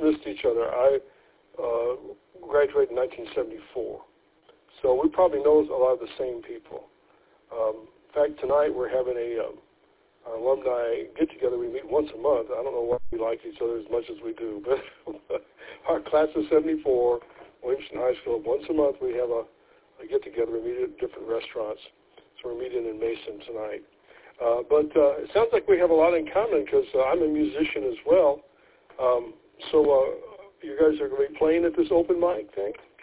missed each other. I graduated in 1974, so we probably know a lot of the same people. In fact, tonight we're having an alumni get-together. We meet once a month. I don't know why we like each other as much as we do, but our class of 74, Williamson High School, once a month we have a get-together. We meet at different restaurants. So we're meeting in Mason tonight. But it sounds like we have a lot in common because I'm a musician as well. So you guys are going to be playing at this open mic thing?